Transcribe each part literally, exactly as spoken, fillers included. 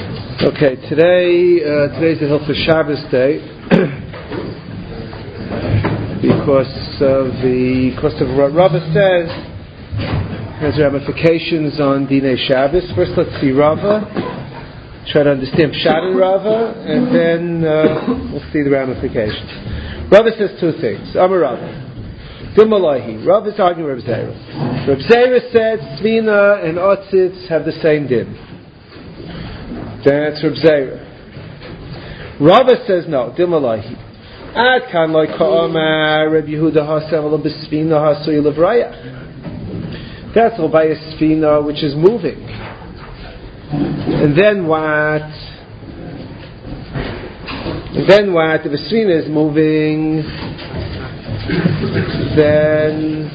Okay, today uh, today's the Hilchos Shabbos day because of the because of what Rava says has ramifications on Dinei Shabbos. First, let's see Rava. Try to understand Pshat in Rava, and then uh, we'll see the ramifications. Rava says two things. Amar Rava. Dimalahi. Rava is arguing with Reb Zera. Reb Zera said Svina and Otzitz have the same din. That's Reb Zera. Rava says no. Dimalahi. Ad kan loy ka'amar Reb Yehuda hasev l'besfina hasuy levrayach. That's all by a sfina which is moving. And then what? And then what? If a sfina is moving, then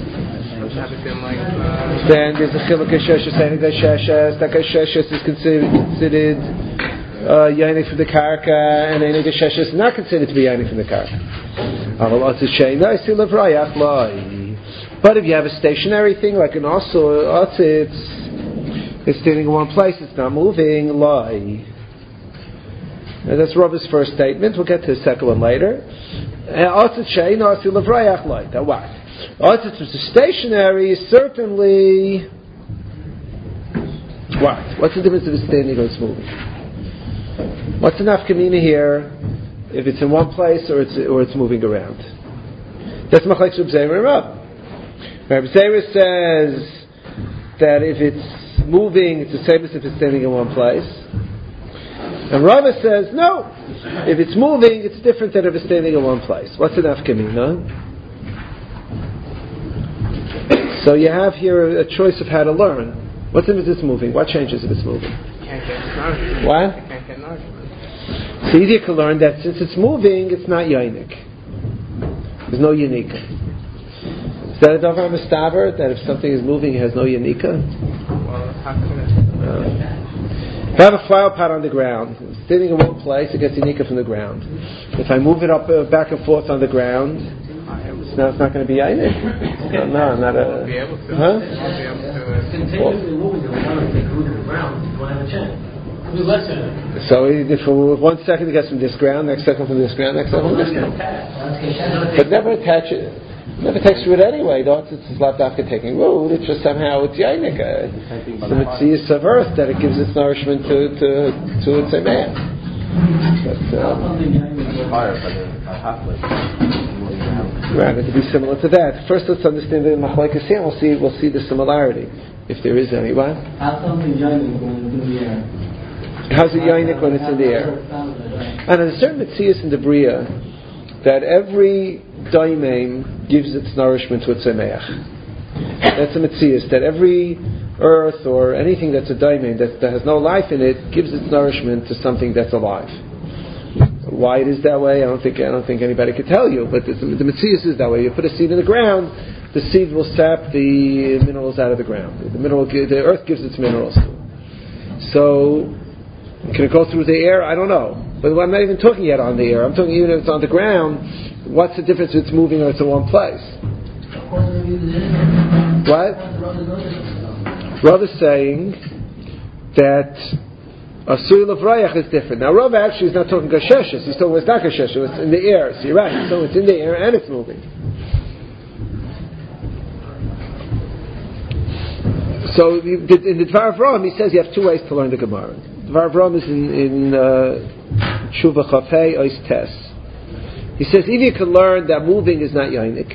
then there's a chiluk sheshes and sheshes. That sheshes is considered considered uh, yanik from the karka, and any sheshes is not considered to be yanik from the karka. But if you have a stationary thing like an osel, it's it's standing in one place, it's not moving. Lie. Now that's Rava's first statement. We'll get to the second one later. Now what? Otzitz which is stationary is certainly what? What's the difference if it's standing or it's moving? What's the nafkamina here? If it's in one place or it's or it's moving around? That's machlekes Reb Zera and Rav. Reb Zera says that if it's moving, it's the same as if it's standing in one place. And Rava says no. If it's moving, it's different than if it's standing in one place. What's the nafkamina? So you have here a choice of how to learn. What's if it's moving? What changes if it's moving? Can't get an what? Can't get an argument. It's easier to learn that since it's moving, it's not yonik. There's no yanika. Is that a davar mistaver? That if something is moving, it has no yanika? Well, how can it? Uh, if I have a flower pot on the ground, it's sitting in one place, it gets yanika from the ground. If I move it up uh, back and forth on the ground, it's not, it's not going to be yanik. No, no, not a. Be able to. Huh? Be able to. It's continuously moving the water to take root in the ground. You won't have a chance. It'll be less than it. So if for one second it gets from this ground, next second from this ground, next second from this ground. But never attach it. Never takes root anyway. Don't it's left after taking root. It's just somehow it's yanik. It's the mitzias of earth that it gives its nourishment to to to its man. But uh, fire, but halfway. Right, to be similar to that. First, let's understand the machlekes here. We'll see. We'll see the similarity, if there is any. What? How's something yanik when it's in the air? How's it yanik when it's in the air? And there's a certain mitzias in the bria that every daimim gives its nourishment to its emeach. That's a mitzias that every earth or anything that's a daimim that, that has no life in it gives its nourishment to something that's alive. Why it is that way, I don't think I don't think anybody could tell you. But the, the mitzias is that way. You put a seed in the ground, the seed will sap the minerals out of the ground. The mineral, the earth gives its minerals. So, can it go through the air? I don't know. But I'm not even talking yet on the air. I'm talking even if it's on the ground. What's the difference if it's moving or it's in one place? What? Rav is saying that a suy levrayach is different. Now, Rav actually is not talking gasheshes. He's talking it's not gasheshes. It's in the air. So you're right. So it's in the air and it's moving. So in the Dvar Avram, he says you have two ways to learn the Gemara. Dvar Avram is in in Tshuva Chafei Ois Tes. He says if you can learn that moving is not yanik,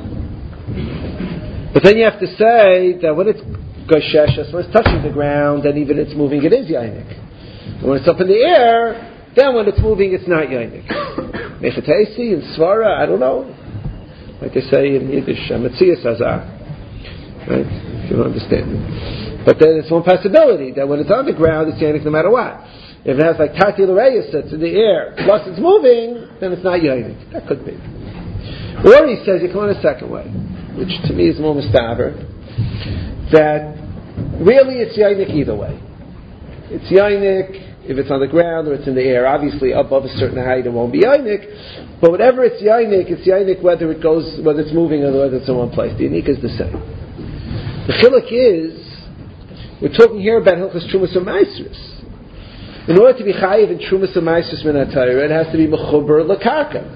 but then you have to say that when it's gasheshes, when it's touching the ground, then even it's moving, it is yanik. When it's up in the air, then when it's moving, it's not yanik. Mechatesi and Svara, I don't know. Like they say in Yiddish, Metzias Hazah. Right? If you don't understand it. But then it's one possibility that when it's on the ground, it's yanik no matter what. If it has like Tati L'Reis that's in the air, plus it's moving, then it's not yanik. That could be. Or he says you can learn a second way, which to me is more mustaver, that really it's yanik either way. It's yanik if it's on the ground or it's in the air. Obviously, above a certain height, it won't be yanik. But whatever it's yanik, it's yanik whether it goes, whether it's moving or whether it's in one place. The yanik is the same. The chiluk is, we're talking here about Hilchos Trumas or Maasros. In order to be chayiv in trumas u'maisus min ha'Torah, it has to be mechuber l'karka.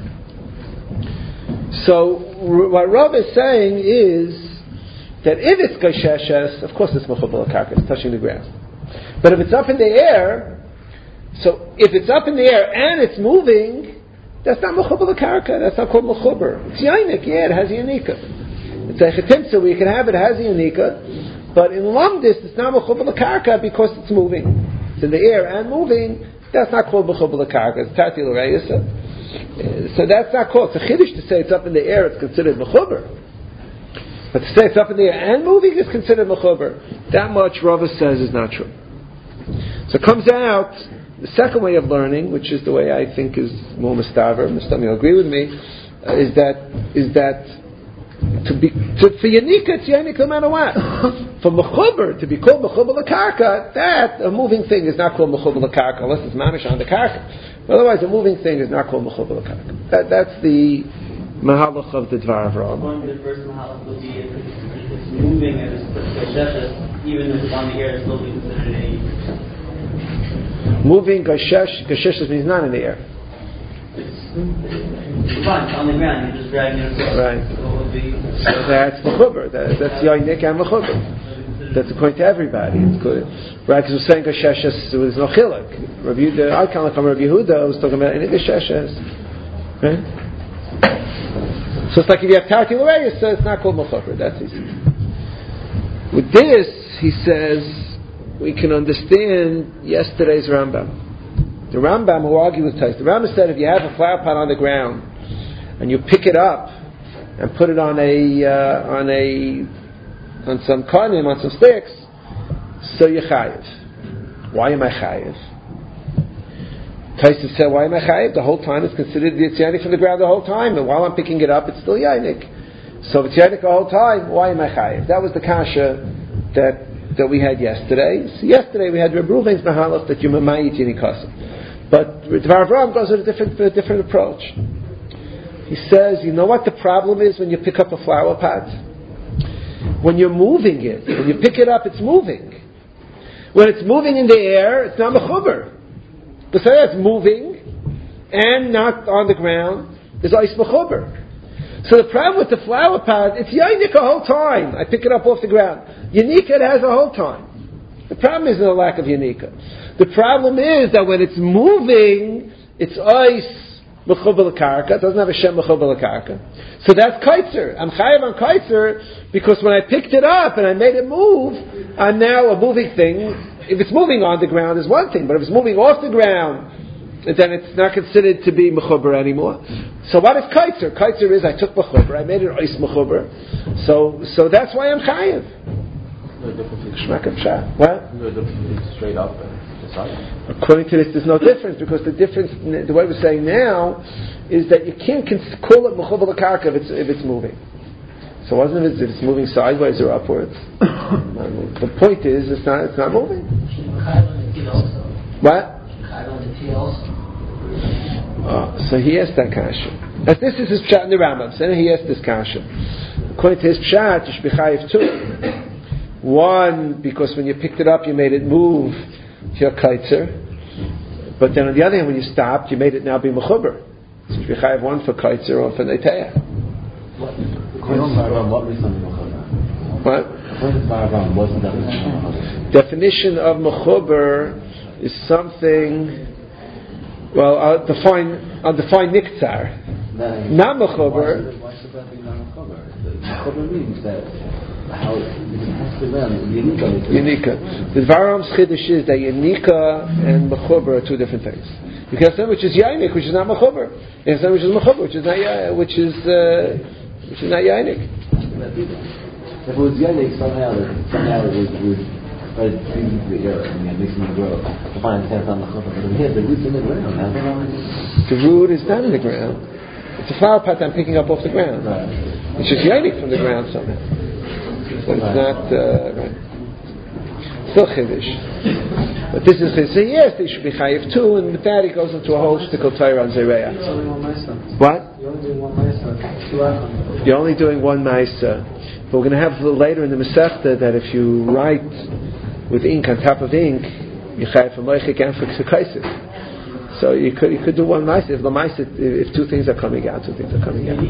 So what Rav is saying is that if it's gasheshes, of course it's mechuber l'karka, it's touching the ground. But if it's up in the air, so if it's up in the air and it's moving, that's not mechuber l'karka. That's not called mechuber. It's yainik. Yeah, it has yanika. It's a chetimtza where you can have it, it has yanika. But in lamdis, it's not mechuber l'karka because it's moving. It's in the air and moving. That's not called mechuber l'karka. It's tati l'reisa. So that's not called. It's a chiddush to say it's up in the air. It's considered mechuber. But to say it's up in the air and moving is considered mechuber. That much Rava says is not true. So it comes out. The second way of learning, which is the way I think is more mustaver, Mustami will agree with me, uh, is that is that to be to, for Yanika, it's Yanika no matter what. For Mechuber, to be called Mechuber l'karka, that a moving thing is not called Mechuber l'karka unless it's mamish on the karka. Otherwise, a moving thing is not called Mechuber l'karka. That that's the mahalach of the Dvar Avraham. One of the first mahalach would be if it's, if it's moving and it's kasheshes, even if it's on the air, it's still be considered a. Moving, gashesh, gashesh means not in the air. It's fine, on the ground, you're just dragging it across. Right. So, it would be, so that's mechuber. That, that's yainik and mechuber. That's according to everybody. It's good. Right, because we're saying gasheshes, there was no chiluk. Rabbi Yehuda, I can't come Rabbi Yehuda, was talking about any gasheshes. Right? So it's like if you have tarti l'reis, so it's not called mechuber. That's easy. With this, he says, we can understand yesterday's Rambam. The Rambam who argued with Tais. The Rambam said if you have a flower pot on the ground and you pick it up and put it on a uh, on a on some karnim, on some sticks, so you're chayiv. Why am I chayiv? Tais said, why am I chayiv? The whole time it's considered it's yanik from the ground the whole time, and while I'm picking it up, it's still yanik. So if it's yanik the whole time, why am I chayiv? That was the kasha that. that we had yesterday. So yesterday we had Reb Ruven's mahalach that you mamayit yinikasa. But Dvar Avraham goes with a different, with a different approach. He says, you know what the problem is when you pick up a flower pot? When you're moving it, when you pick it up, it's moving. When it's moving in the air, it's not mechuber. But say it's moving and not on the ground, there's ice mechuber. So the problem with the flower pot, it's yainik the whole time. I pick it up off the ground. Yanika it has the whole time. The problem isn't a lack of yanika. The problem is that when it's moving, it's ice mechuber l'karka. It doesn't have a shem mechuber l'karka. So that's kaitzer. I'm chayav on kaitzer because when I picked it up and I made it move, I'm now a moving thing. If it's moving on the ground is one thing, but if it's moving off the ground, then it's not considered to be mechuber anymore. So what is kaitzer? Kaitzer is I took mechuber, I made it ice mechuber. So so that's why I'm chayav. No difference. What? No difference straight up and beside. According to this, there's no difference because the difference, the way we're saying now, is that you can't call it mechuber l'karka if it's if it's moving. So wasn't it if it's moving sideways or upwards? The point is, it's not it's not moving. What? Oh, so he asked that kasha. As this is his pshat in the Rambam. So he asked this kasha. According to his pshat, you should be chayiv too. One, because when you picked it up, you made it move to your kaitzer. But then on the other hand, when you stopped, you made it now be mechuber. So you should be chayiv one for kaitzer or for neiteah. What? What? Definition of mechuber is something. Well, I'll define. I'll define niktzar. Not mechuber. Why should that be not mechuber? Mechuber means that how it has to be yanika. Yanika. The Dvaram's chiddush is that yanika and mechuber are two different things. You can have something which is yainik, which is not mechuber. You have something which is mechuber, which is not ya, which is uh, which is not yainik. If it was yainik, somehow somehow it would. would But the air and it makes me grow. To find the on the chopper, but here the root's in the ground. The root is not in the ground. It's a flower pot I'm picking up off the ground. Right. It's just yainik from the ground somehow. So it's Right. not uh, right. Still chiddush. But this is chiddush. So yes, they should be chayiv too, and with that he goes into a whole shtickle Torah on Zereah. What? You're only doing one ma'aser. Two achon. You're only doing one ma'aser. But we're going to have a little later in the Masechta that if you write with ink on top of ink, you chayav for moichik and for kaisif. So you could you could do one ma'aser if the ma'aser if two things are coming out, two things are coming out.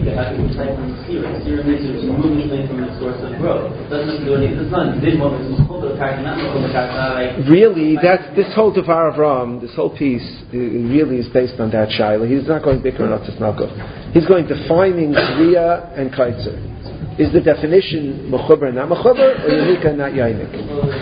Really, that's this whole Devar of Ram, this whole piece really is based on that shaila. He's not going bikkur not tzedakah. He's going defining zriya and kaitzer. Is the definition mechuber not mechuber or yanika not yainik?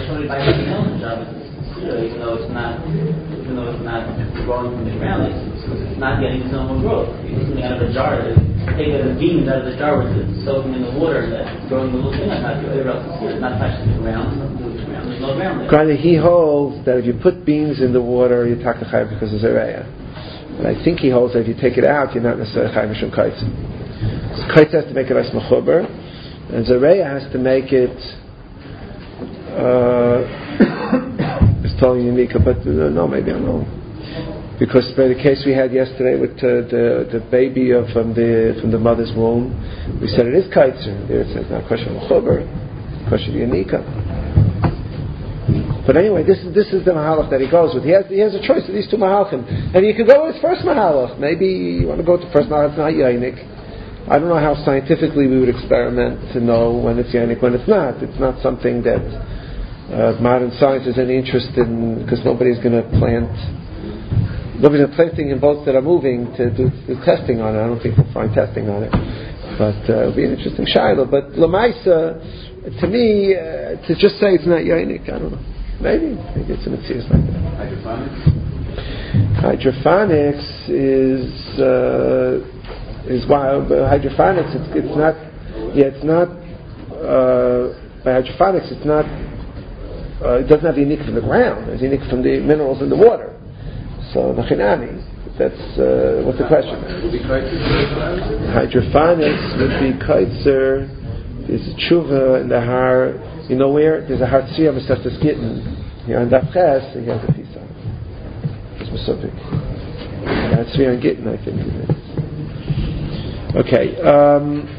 Even though it's not, even though it's not growing from the ground, it's, it's not getting some more growth. You're something out of a jar. Take the beans out of the jar where it's soaking in the water and that's growing the little thing. That's not everywhere else is here. It's not touching the ground. It's nothing to do with the ground. There's no ground there. Granted, he holds that if you put beans in the water, you take the chayav because of zereya. But I think he holds that if you take it out, you're not necessarily chayav mishum kaitz. So kaitz has to make it as mechuber, and zereya has to make it. Uh, It's totally unique, but uh, no, maybe I'm wrong. Because by the case we had yesterday with uh, the the baby of, from the from the mother's womb, we said it is kaitzer. There it says not question of chuber, question of yanika. But anyway, this is this is the mahalach that he goes with. He has he has a choice of these two mahalachim, and you could go with his first mahalach. Maybe you want to go with the first mahalach. It's not yainik. I don't know how scientifically we would experiment to know when it's yainik, when it's not. It's not something that. Uh, modern science is any interest in, because nobody's going to plant nobody's going to plant things in boats that are moving to do, do testing on it. I don't think we'll find testing on it, but uh, it'll be an interesting shaila. But lamaisa, to me, uh, to just say it's not yainik, I don't know. Maybe, maybe it's an mitzvah like that. Hydrophonics. Hydrophonics is uh, is wild. But hydrophonics, it's, it's not. Yeah, it's not. Uh, by hydrophonics, it's not. Uh, it doesn't have unique from the ground. It's unique from the minerals in the water. So the chinami. That's uh, what's the question? Hydrophonics would be kaitzer. There's a tshuva in the har. You know where? There's a har tzriya v'seftes gittin. Here on Daf Ches, he has a piece on it. It's specific. Har tzriya and gittin, I think it is. Okay. Um,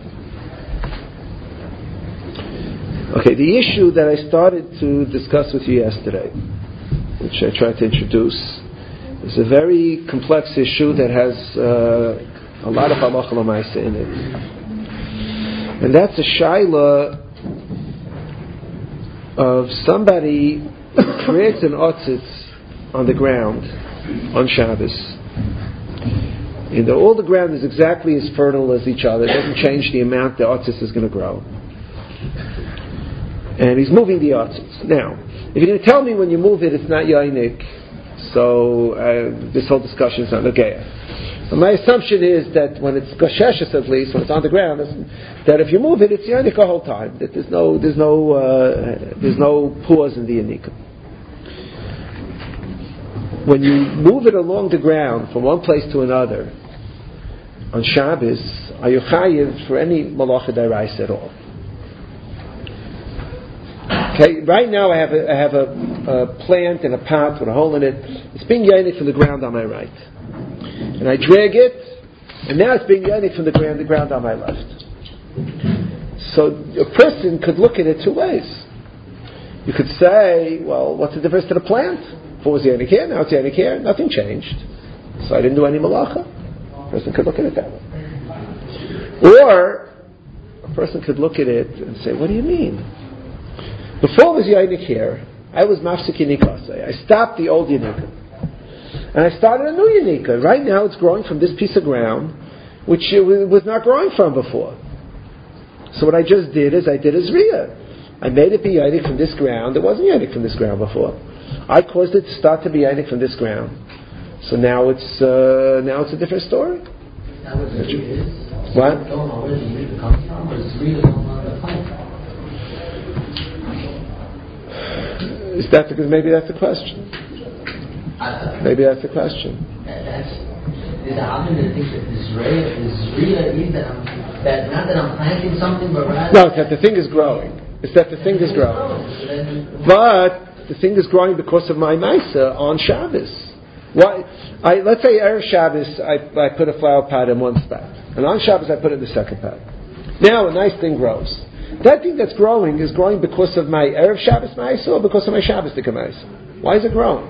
Okay, the issue that I started to discuss with you yesterday, which I tried to introduce, is a very complex issue that has uh, a lot of halacha l'maisa in it. And that's a shaila of somebody who creates an otzitz on the ground on Shabbos. And the, all the ground is exactly as fertile as each other. It doesn't change the amount the otzitz is going to grow. And he's moving the otzitz. Now, if you're going to tell me when you move it, it's not yainik, so uh, this whole discussion is not nageya. But my assumption is that when it's gasheshes, at least when it's on the ground, that if you move it, it's yainik the whole time. That there's no, there's no, uh, there's no pause in the yanika. When you move it along the ground from one place to another on Shabbos, are you chayiv for any malacha d'oraisa at all? Okay, right now I have a, I have a, a plant in a pot with a hole in it. It's being yainik from the ground on my right, and I drag it, and now it's being yainik from the ground, the ground on my left. So a person could look at it two ways. You could say, well, what's the difference to the plant? Before it was yainik here, now it's yainik here. Nothing changed, so I didn't do any malacha. A person could look at it that way. Or a person could look at it and say, what do you mean? Before it was yainik here, I was mafsik yinikasei. I stopped the old yinika. And I started a new yinika. Right now it's growing from this piece of ground, which it was not growing from before. So what I just did is I did a zriya. I made it be yainik from this ground. It wasn't yainik from this ground before. I caused it to start to be yainik from this ground. So now it's uh, now it's a different story. That was the is. What? I don't know where the yinika comes from, but it's really on the plant. Is that because maybe that's the question? Maybe that's the question. That's is the option that thinks that this ray is real is that I'm that not that I'm planting something, but rather no, it's that the thing is growing. It's that the thing is growing. But the thing is growing because of my Maisa on Shabbos. Why? I let's say Erev Shabbos I, I put a flower pot in one spot, and on Shabbos I put it in the second pot. Now a nice thing grows. That thing that's growing is growing because of my Erev Shabbos Ma'isa or because of my Shabbos Tika Ma'isa? Why is it growing?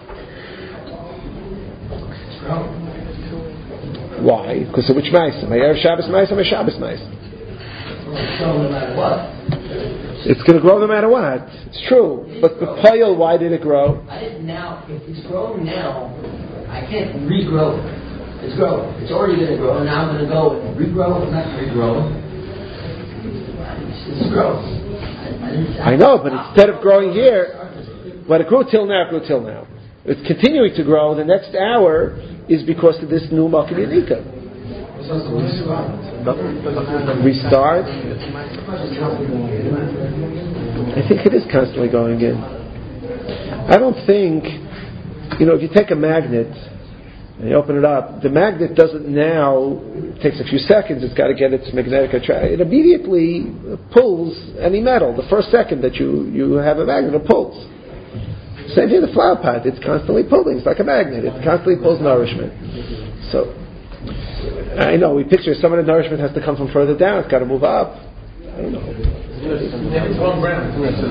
It's growing. Why? Because of which Ma'aser? My Erev Shabbos Ma'aser, my Shabbos Ma'aser. It's growing no matter what. It's going to grow no matter what. It's true. But the pile, why did it grow? I didn't now, if it's growing now, I can't regrow it. It's growing. It's already going to grow, and now I'm going to go and regrow it. I'm not regrowing. It's, it's growing. I, I, I know, but instead of growing here, but it grew till now, it grew till now. It's continuing to grow. The next hour is because of this new Malkim Yadika. Restart. I think it is constantly going in. I don't think, you know, if you take a magnet and you open it up, the magnet doesn't now, it takes a few seconds, it's got to get its magnetic attraction. It immediately pulls any metal. The first second that you, you have a magnet, it pulls. Same thing with the flower pot, it's constantly pulling. It's like a magnet, it constantly pulls nourishment. So, I know, we picture some of the nourishment has to come from further down, it's got to move up. I don't know. It's one ground.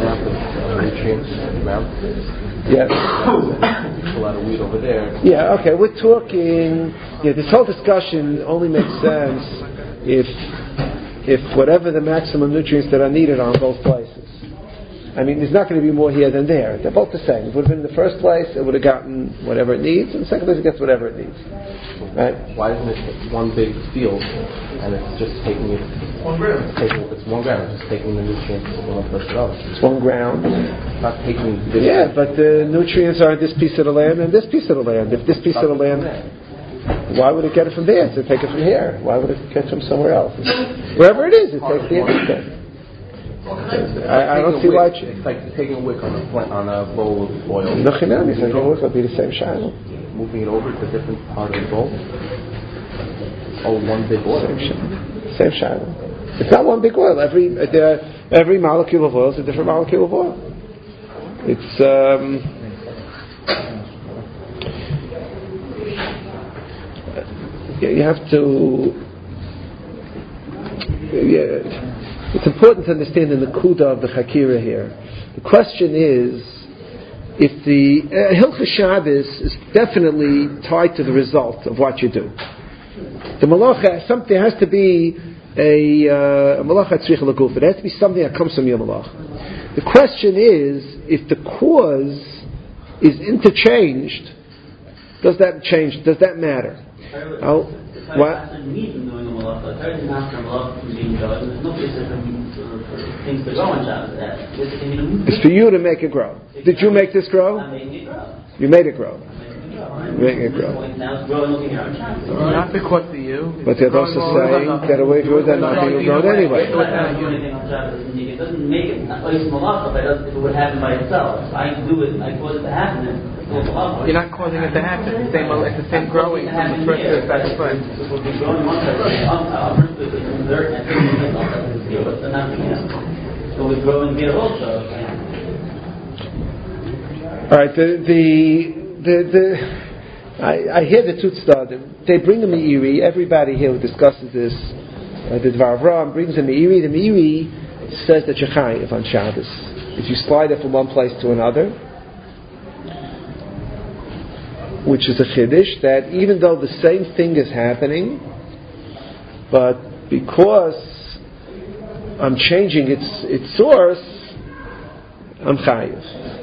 Yes. A lot of weed over there. Yeah, okay, we're talking, yeah, this whole discussion only makes sense if if whatever the maximum nutrients that are needed are in both places. I mean, there's not going to be more here than there. They're both the same. If it would have been in the first place, it would have gotten whatever it needs, and the second place it gets whatever it needs. Right? Why isn't it one big field and it's just taking it? One ground. Taking, it's one ground. It's just taking the nutrients from one place to the other. It's one ground. It's not taking. This Yeah, but the nutrients are in this piece of the land and this piece of the land. If this piece of the land, why would it get it from there? To take it from here? Why would it get it from somewhere else? Wherever it is, it takes the instant. I, I don't see why. It's like taking a wick on a on a bowl of oil. No, chinam. It's like it would be the same shiloh. Moving it over to a different part of the bowl. Oh, one big oil. Same shiloh. Same shiloh. It's not one big oil. Every uh, every molecule of oil is a different molecule of oil. It's um, you have to. Yeah. It's important to understand the Nakuda of the Chakira here. The question is, if the uh, Hilchah Shabbos is definitely tied to the result of what you do. The malacha, something there has to be a uh, malacha tzricha l'guf. It has to be something that comes from your malacha. The question is, if the cause is interchanged, does that change? Does that matter? Oh, what? It's for you to make it grow. Did you make this grow? You made it grow. You made it grow. Not because of you. But they're also saying that away from it, that not being grown anyway. It doesn't make it ice malacha, but if it would happen by itself. I do it, I cause it to happen. You're not causing it to happen. It's the same, it's the same growing from the first to the second place. It will be growing one side. I'll first do it in dirt and then it's not enough. It will be growing here also. All right. The the the, the I, I hear the Tutzda. They bring the Meiri. Everybody here who discusses this, uh, the Dvar Avram brings the Meiri. The Meiri says that you're chayiv on Shabbos if you slide it from one place to another, which is a chiddush, that even though the same thing is happening, but because I'm changing its its source, I'm chayiv.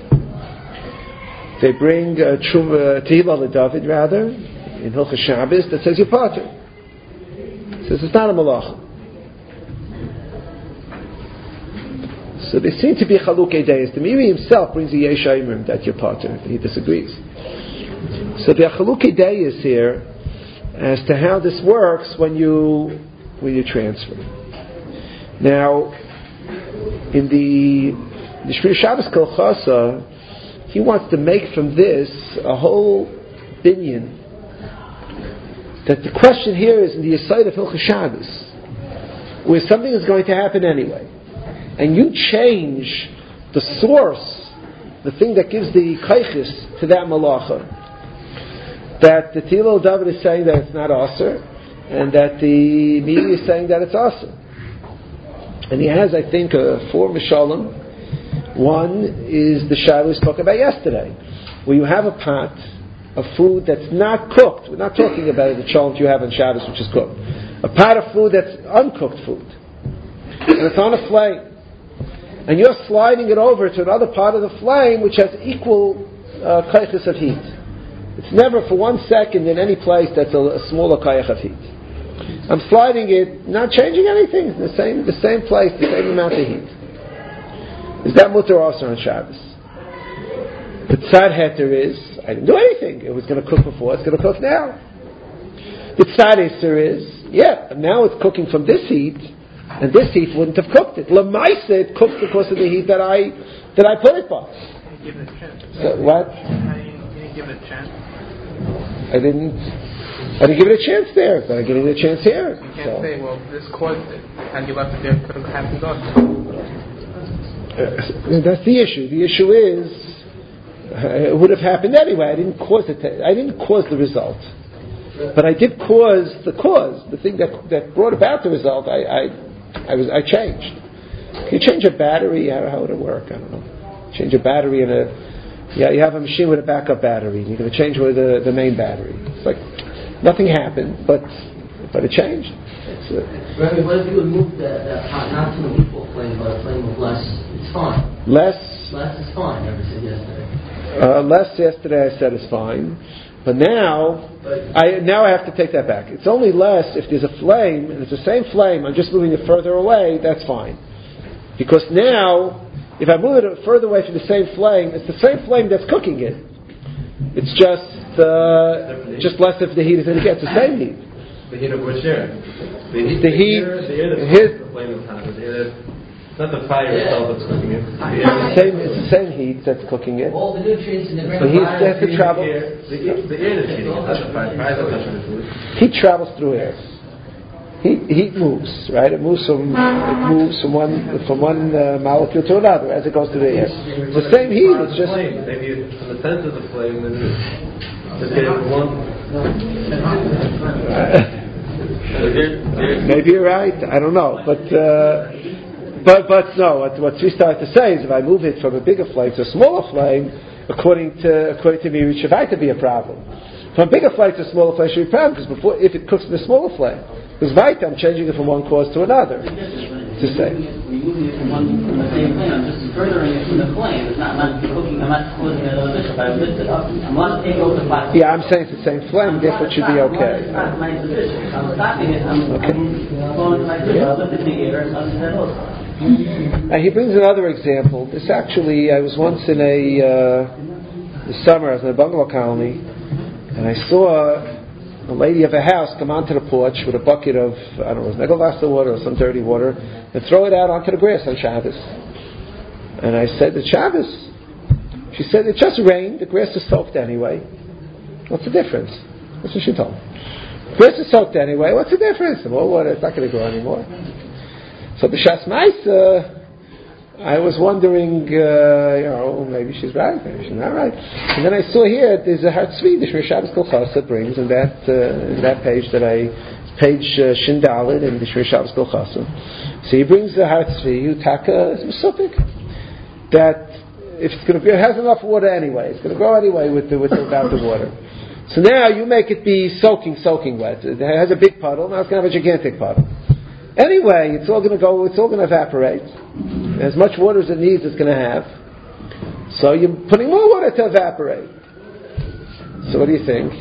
They bring uh, Tehillah LeDavid rather in Hilchah Shabbos that says you're pater. It says it's not a malacha. So they seem to be chalukei deis. The Meiri himself brings a yesh ayimrim that you're pater. He disagrees. So there are chalukei deis here as to how this works when you when you transfer. Now, in the the Shmir Shabbos Kolchasa, he wants to make from this a whole binyan. That the question here is in the Yesod of Hilchah Shabbos, where something is going to happen anyway, and you change the source, the thing that gives the kaiches to that malacha, that the Tehillah David is saying that it's not aser, and that the Meiri is saying that it's aser. And he has, I think, uh, four mishalim One is the shaila we spoke about yesterday, where you have a pot of food that's not cooked. We're not talking about the cholent you have on Shabbos, which is cooked. A pot of food that's uncooked food, and it's on a flame, and you're sliding it over to another part of the flame which has equal uh, kaychus of heat. It's never for one second in any place that's a, a smaller kayach of heat. I'm sliding it, not changing anything, the same the same place, the same amount of heat. Is that mutter also on Shabbos? The tzad heter is, I didn't do anything. It was going to cook before, it's going to cook now. The tzad iser is, yeah, now it's cooking from this heat, and this heat wouldn't have cooked it. L'maisa, it cooked because of the heat that I that I put it by. You didn't give it a chance. So, what? You didn't give it a chance. I didn't. I didn't give it a chance there, but I'm giving it a chance here. You can't so. say, well, this caused it. Had you left it there, it could have happened also. Uh, that's the issue. The issue is, uh, it would have happened anyway. I didn't cause it. To, I didn't cause the result. But I did cause the cause, the thing that that brought about the result. I I, I was I changed. Can you change a battery? How, how would it work? I don't know. Change a battery in a yeah. You have a machine with a backup battery. You're going to change with the, the main battery. It's like nothing happened, but but it changed. It's, uh, Rabbi, what if you would move the, the pot not to an equal flame, but a flame of less? It's fine. Less. Less is fine. Never said yesterday. Uh, less yesterday I said is fine. But now, I now I have to take that back. It's only less if there's a flame, and it's the same flame, I'm just moving it further away, that's fine. Because now, if I move it further away from the same flame, it's the same flame that's cooking it. It's just uh, just less if the heat is in it. It's the same heat. The heat of which air? The heat, the heat, the air, the air that's his, the flame is hot. The air that's, it's not the fire itself that's cooking it. The it's, the same, it's the same heat that's cooking it. All the nutrients in the ground. The heat has to travel. The air, the, the air that's heating it, not the fire. Fire is not touching the food. Heat travels through air. Heat, heat moves, right? It moves from it moves from one from one uh, molecule to another as it goes through the air. It's the same heat. It's just flame. Maybe from the sense of the flame, then just get it from one. Maybe you're right. I don't know, but uh, but but no. What what we start to say is if I move it from a bigger flame to a smaller flame, according to according to me, it should have to be a problem. From a bigger flame to a smaller flame should be a problem because before if it cooks in a smaller flame, because right, I'm changing it from one cause to another. To say. Removing it from one from the same flame, I'm just furthering it from the flame. It's not, I'm not cooking, I'm not causing another mission. If I lift it up, I'm not taking over the pot. Yeah, I'm saying it's the same flame, therefore it should be okay. It's not my position. If I'm stopping it, I'm, okay. I'm going to my position. I'll lift it in the air and I'll do that also. Now he brings another example. This actually, I was once in a uh, the summer. I was in a bungalow colony, and I saw a lady of a house come onto the porch with a bucket of I don't know, Negelwasser water or some dirty water, and throw it out onto the grass on Shabbos. And I said, "The Shabbos." She said, "It just rained. The grass is soaked anyway. What's the difference?" That's what she told me. Grass is soaked anyway. What's the difference? More water. It's not going to grow anymore. So the Shas Maisa, I was wondering, uh, you know, maybe she's right, maybe she's not right. And then I saw here there's a Hartzvi, the Shmir Shabbos Kol Chasa brings in that uh, in that page that I page uh, Shin Dalet in the Shmir Shabbos Kol Chasa. So he brings the Hartzvi Utaka Mesupik that if it's going to it has enough water anyway, it's going to grow anyway with the, with the, without the water. So now you make it be soaking, soaking wet. It has a big puddle, now it's going to have a gigantic puddle. Anyway, it's all going to go, it's all going to evaporate. As much water as it needs, it's going to have. So you're putting more water to evaporate. So what do you think?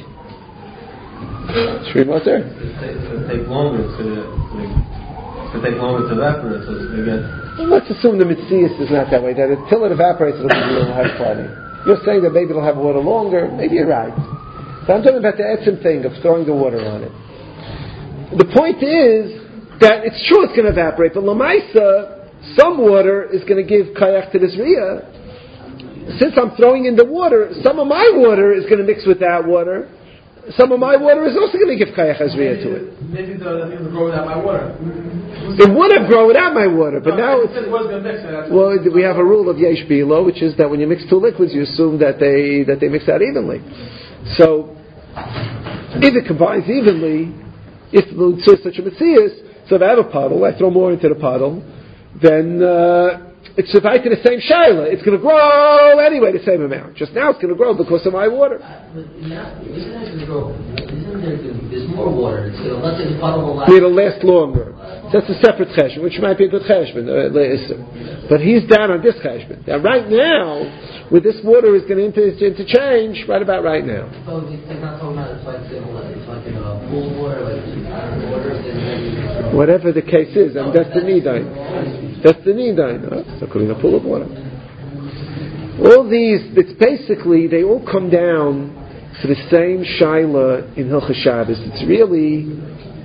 Shri Moser? It's going to take longer to, it's going to take longer to evaporate. So it's going to get... Let's assume the Mitzias is not that way. That until it evaporates, it'll, it'll have plenty. You're saying that maybe it'll have water longer. Maybe you're right. But I'm talking about the etzim thing of throwing the water on it. The point is that it's true it's going to evaporate, but Lamaisa, some water is going to give kayak to this riyah. Since I'm throwing in the water, some of my water is going to mix with that water. Some of my water is also going to give kayak azriya to it. Maybe the things will grow without my water. It would have grown without my water, but now it's... It was going to mix it. Well, we have a rule of yesh bilo, which is that when you mix two liquids, you assume that they that they mix out evenly. So, if it combines evenly, if it's such a metzias, so if I have a puddle, I throw more into the puddle, then uh, it's survived to the same shaila. It's going to grow anyway the same amount. Just now it's going to grow because of my water. Uh, but now, isn't it going to grow? Isn't there, there's more water. It's going to, let's say the puddle will last. It'll last longer. That's a separate cheshbon, which might be a good cheshbon. Uh, but he's down on this cheshbon. Now, right now, with this water is going to inter- interchange right about right now. So it's not talking about it's like it's like in a pool water, like water. Then whatever the case is, and that's the nidain. That's the nidain. Huh? It's not a pool of water. All these, it's basically, they all come down to the same shaila in Hilchos Shabbos. It's really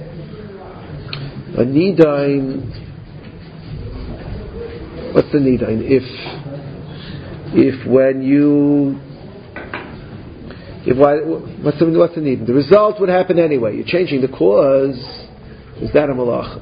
a nidain. What's the nidain? If if when you if why, what's the what's the nidain? The result would happen anyway. You're changing the cause. Is that a malacha?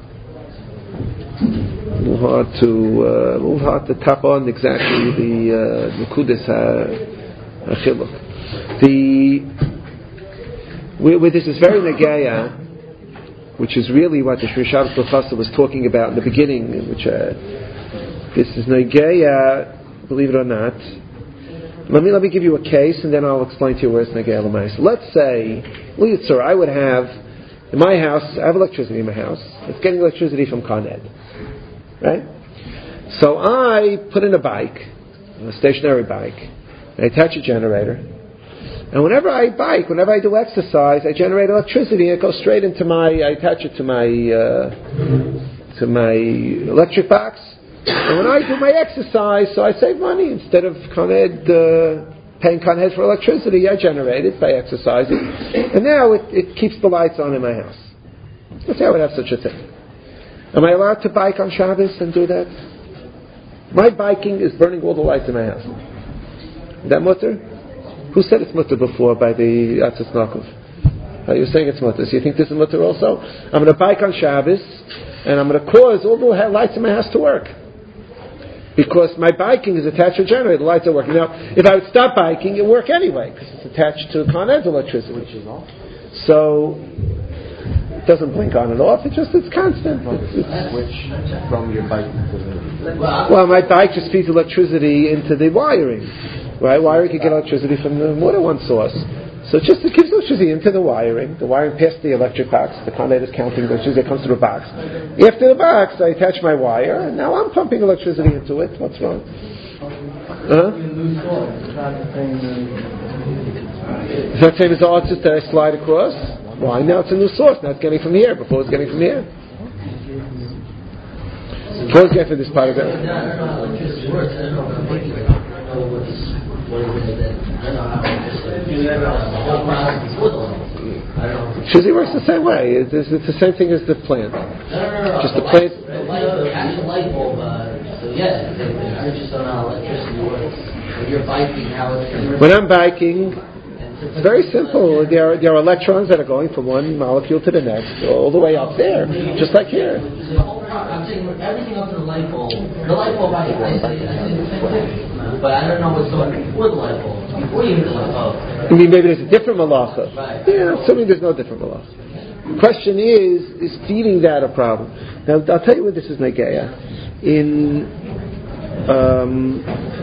A little hard to uh, a little hard to tap on exactly the nekudas hachiluk. The where this is very negaya, which is really what the Shri Shabbos Professor was talking about in the beginning, which uh, this is negaya, believe it or not. Let me let me give you a case, and then I'll explain to you where it's negaya l'maisa. Let's say, sir, I would have in my house. I have electricity in my house. It's getting electricity from Con Ed, right? So I put in a bike, a stationary bike, and I attach a generator. And whenever I bike, whenever I do exercise, I generate electricity, and it goes straight into my. I attach it to my uh, to my electric box. And when I do my exercise, so I save money instead of Con Ed, uh, paying Con Ed for electricity. I generate it by exercising, and now it, it keeps the lights on in my house. Let's say I would have such a thing. Am I allowed to bike on Shabbos and do that? My biking is burning all the lights in my house. Is that mutter? Who said it's mutter before by the Atzis Nakov? Uh, you're saying it's mutter. So you think this is mutter also? I'm going to bike on Shabbos, and I'm going to cause all the lights in my house to work. Because my biking is attached to a generator, the lights are working. Now, if I would stop biking, it would work anyway, because it's attached to Con Ed's electricity. Which is off. So, it doesn't blink on and off, it just, it's constant. It's, it's switch from your bike to the... Well, my bike just feeds electricity into the wiring. Right? Wiring can get electricity from the more than one source. So it just it gives electricity into the wiring. The wiring past the electric box. The Con Ed is counting the electricity that comes to the box. After the box, I attach my wire, and now I'm pumping electricity into it. What's wrong? Huh? Is that the same as the artist that I slide across? Why? Now it's a new source. Now it's getting from here. Before it's getting from here. Before it's getting from this part of it. I don't know how electricity works. I don't know how to make it. I don't know what is what it is that I don't know how the whole process before the light. I don't know. Electricity works the same way. It's, it's the same thing as the plant. No, no, no. Just the, the plant. Light, the light, the actual light bulb. Uh, so yeah, they, they just don't know how electricity works. When you're biking, how it's. When I'm biking, it's very simple. There are, there are electrons that are going from one molecule to the next, all the way up there, just like here. The whole pro- I'm saying everything up to the light bulb. The light bulb, I, I, say, I say the same thing. But I don't know what's going before the light bulb. Before you hit the light bulb. I mean, maybe there's a different malacha. Right. Yeah, assuming there's no different malacha. The question is, is feeding that a problem? Now, I'll tell you where this is negaya. In, um...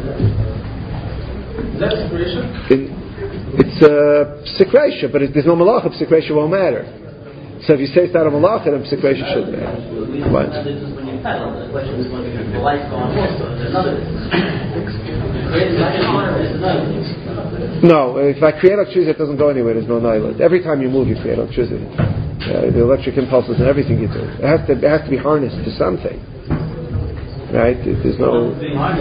Is that separation? In, it's a uh, secretia, but it, there's no malacha, secretia won't matter. So if you say it's not a malacha, then secretia shouldn't matter. What? This is when you pedal. The question is when the lights go on also. There's another. Create another. No, if I create electricity, it doesn't go anywhere. There's no nylon. Every time you move, you create electricity. Uh, the electric impulses and everything you do. It has to, it has to be harnessed to something. Right? There's no...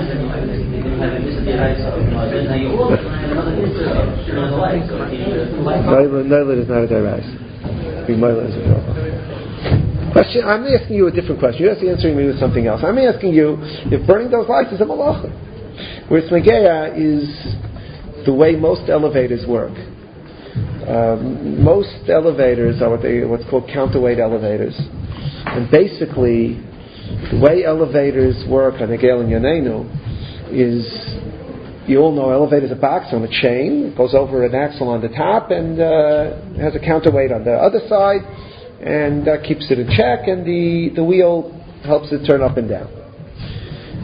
Nylon is not a derais. Big Nylon is a problem. Question, I'm asking you a different question. You're answering me with something else. I'm asking you if burning those lights is a malacha. Where it's Megea is the way most elevators work. Um, most elevators are what they what's called counterweight elevators. And basically, the way elevators work on Hegel and Yanenu is, you all know, elevator's a box on a chain. It goes over an axle on the top and uh, has a counterweight on the other side, and uh, keeps it in check, and the, the wheel helps it turn up and down.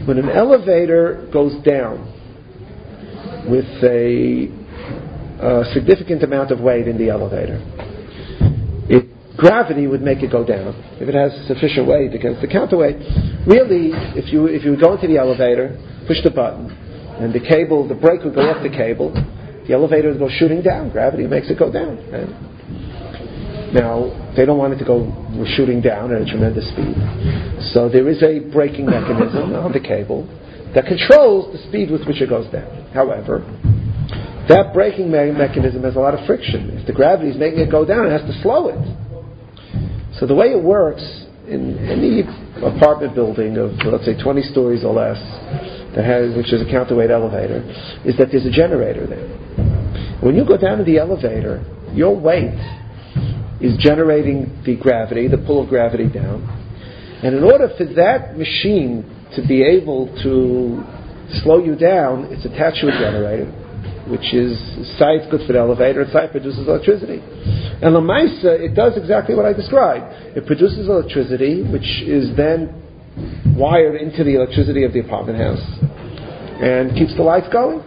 When an elevator goes down with a, a significant amount of weight in the elevator, it, gravity would make it go down. If it has sufficient weight against the counterweight, really, if you if you would go into the elevator, push the button, and the cable, the brake would go off the cable, the elevator would go shooting down. Gravity makes it go down. Right? Now, they don't want it to go shooting down at a tremendous speed. So there is a braking mechanism on the cable that controls the speed with which it goes down. However, that braking me- mechanism has a lot of friction. If the gravity is making it go down, it has to slow it. So the way it works in any apartment building of, let's say, twenty stories or less, that has, which is a counterweight elevator, is that there's a generator there. When you go down to the elevator, your weight is generating the gravity, the pull of gravity down. And in order for that machine to be able to slow you down, it's attached to a generator, which is, side good for the elevator, and side produces electricity. And Lamaisa, it does exactly what I described. It produces electricity, which is then wired into the electricity of the apartment house, and keeps the lights going.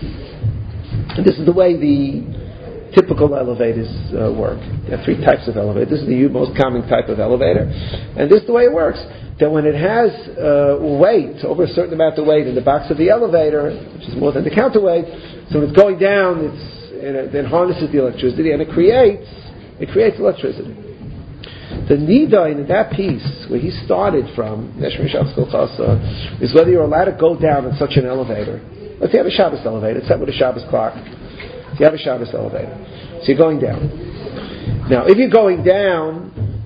And this is the way the typical elevators uh, work. There are three types of elevators. This is the most common type of elevator. And this is the way it works. That when it has uh, weight, over a certain amount of weight in the box of the elevator, which is more than the counterweight, so when it's going down, it's, it then harnesses the electricity, and it creates it creates electricity. The nida in that piece, where he started from, is whether you're allowed to go down in such an elevator. Let's say you have a Shabbos elevator. It's set with a Shabbos clock. So you have a Shabbos elevator. So you're going down. Now, if you're going down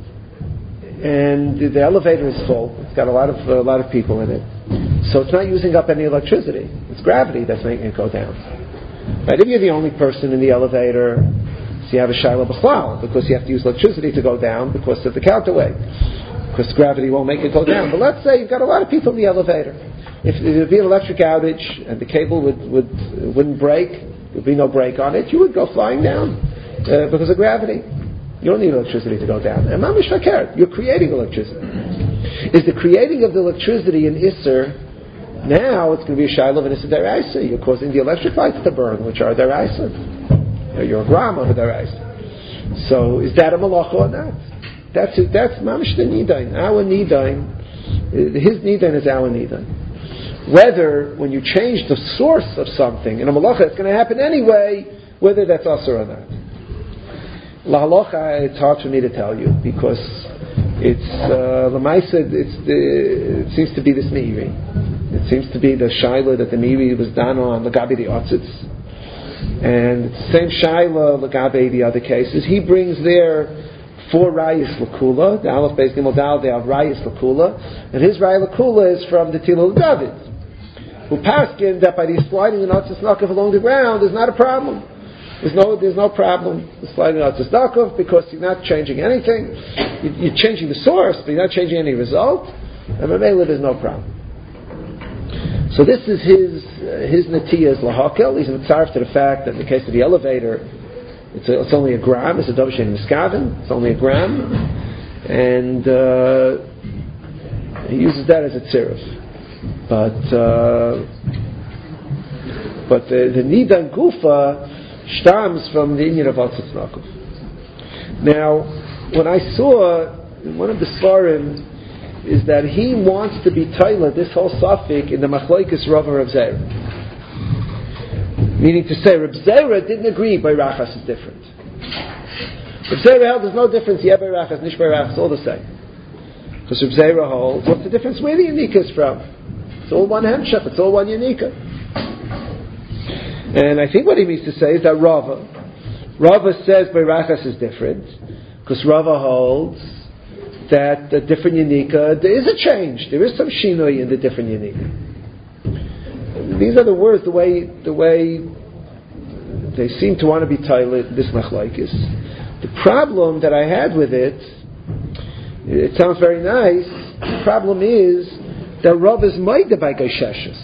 and the elevator is full, it's got a lot of a lot of people in it, so it's not using up any electricity. It's gravity that's making it go down. Right? If you're the only person in the elevator, so you have a Shiloh B'chlal, because you have to use electricity to go down because of the counterweight, because gravity won't make it go down. But let's say you've got a lot of people in the elevator. If there would be an electric outage and the cable would, would wouldn't break, there would be no brake on it, you would go flying down uh, because of gravity. You don't need electricity to go down. And mamish fakir, you're creating electricity. Is the creating of the electricity in Isser, now it's going to be a Shiloh and Isser Deraisa. You're causing the electric lights to burn, which are Deraisa. You're a gram of a Deraisa. So is that a malacha or not? That's that's mamish the nidain. Our nidain, his nidain is our nidain. Whether, when you change the source of something in a malacha, it's going to happen anyway, whether that's asur or not. La halacha, it's hard for me to tell you, because it's, uh, Lamaisa, it's the, it seems to be this meiri. It seems to be the shaila that the meiri was done on Lagabi the Otzitz. And it's the same shaila Lagabi the other cases. He brings there four rayis lakula, the Aleph Beis Gimel Dal, they have rayis lakula, and his raya lakula is from the Tilul David, who paskin that by the sliding the Otzitz Nakav along the ground is not a problem. There's no, there's no problem with sliding out the Nakav, because you're not changing anything. You're changing the source, but you're not changing any result. And Mamela, there's no problem. So this is his uh, his natiyah is lahakel. He's mitzaref to the fact that in the case of the elevator, it's, a, it's only a gram. It's a dovshin miskaven. It's only a gram, and uh, he uses that as a tziruf. But uh, but the, the nidan gufa stems from the inyan of Otzitz Nakav. Now, when I saw one of the svarim is that he wants to be taila this whole suffix in the machlokes Rav and Rav Zera, meaning to say Rav Zera didn't agree by Rachas is different. Rav Zera held there's no difference. Yeah, by Rachas, nish by Rachas, all the same. Because Rav Zera holds, what's the difference? Where the Yanika is from? It's all one hemshach. It's all one Yanika. And I think what he means to say is that Rava, Rava says by Rachas is different, because Rava holds that the different Yanika, there is a change. There is some shinoi in the different Yanika. These are the words, the way the way they seem to want to be titled, this machlokes. The problem that I had with it, it sounds very nice, the problem is that Rava is maida by Gaisheshus.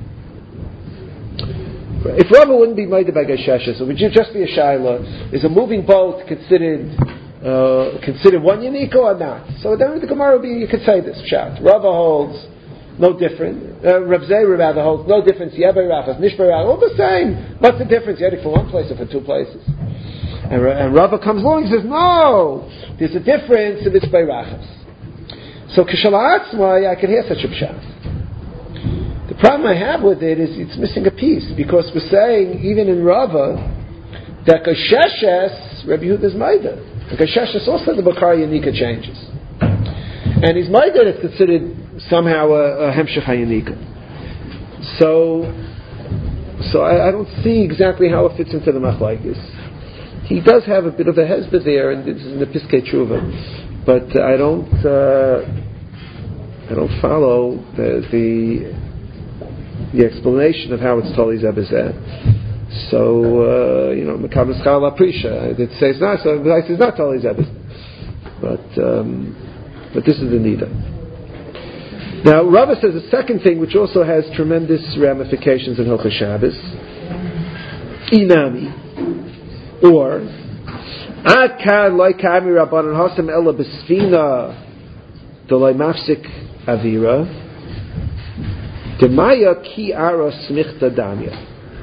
If Rava wouldn't be maida by Gaisheshus, it would just be a shaila, is a moving boat considered Uh, consider one Yaniko or not? So then the Gemara would be, you could say this, Pshat. Rava holds no different. Uh, Rav Zera rather holds no difference. Yebei Rachas, Nishbei Rachas, all the same. What's the difference? You're heading for one place or for two places? And, and Rava comes along and says, no, there's a difference if it's by Rachas. So Kishalatzmai, I can hear such a pshat. The problem I have with it is it's missing a piece, because we're saying, even in Rava, that Kasheshes, Rabbi Yehuda's Maida. And Kasheshes also the Bakar Yanika changes. And his Maida is considered somehow a, a Hemshech HaYanika. So, so I, I don't see exactly how it fits into the Machlokes. He does have a bit of a hezbollah there, and this is in the Piskei Tshuva, but I don't, uh, I don't follow the, the the explanation of how it's Tali Zebezeh. So, uh, you know, Mekabel Schal Aprisha. It says not, so it says not Tali Zebezeh. But, um, but this is the Nida. Now, Rava says a second thing, which also has tremendous ramifications in Hilchos Shabbos. Inami. Or, Ad kad loy kami rabbanan hasam ela besfina delay mafsik avira demaya ki ara smichta danya.